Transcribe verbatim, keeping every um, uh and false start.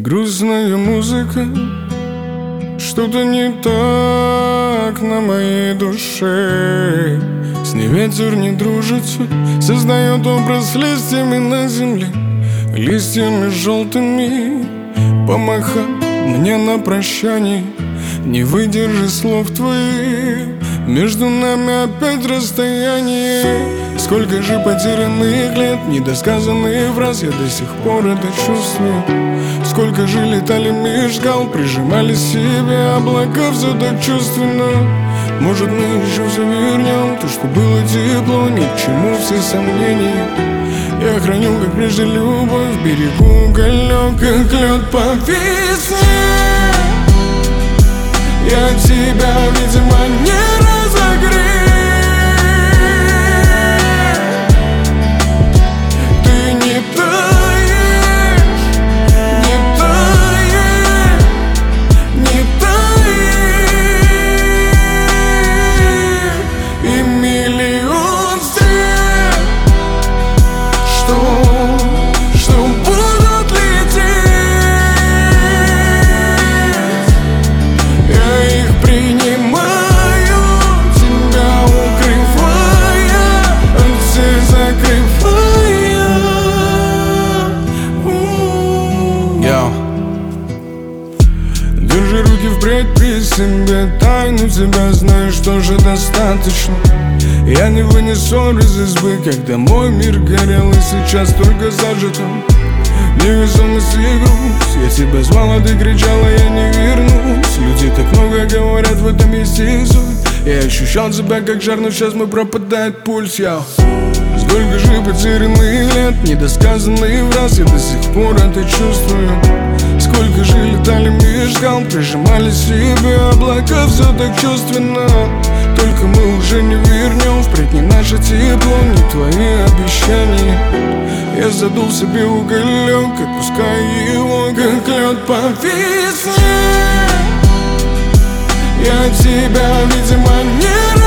Грустная музыка, что-то не так на моей душе. С ней ветер не дружится, создает образ листьями на земле, листьями желтыми. Помахай мне на прощание, не выдержи слов твоих. Между нами опять расстояние. Сколько же потерянных лет, недосказанных фраз, я до сих пор это чувствую. Сколько же летали меж скал, прижимали себе облака, все так чувственно. Может, мы еще завернем то, что было тепло, ни к чему все сомнения. Я храню, как прежде, любовь, берегу уголек, как лед по весне. Я тебя, видимо, не разогрел. Ты не таешь, не таешь, не таешь. И миллион стрел, что, что будут лететь. Я их принимаю, тебя укрывая, от всех закрывая. Йоу. Держи руки впредь при себе, тайну тебя знаешь, что же достаточно. Я не вынес ссор из избы, когда мой мир горел, и сейчас только зажито. Невесомость и грусть, я тебя звал, а ты кричала, я не вернусь. Люди так много говорят, в этом есть и суть. Я ощущал тебя как жар, но сейчас мой пропадает пульс, я. Сколько же потерянных лет, недосказанных фраз, я до сих пор это чувствую. Сколько же летали меж скал, прижимали себе облака, все так чувственно. Только мы уже не вернем, впредь не наше тепло, не твои обещания. Я задул себе уголек, отпуская его, как лед по весне. Я тебя, видимо, не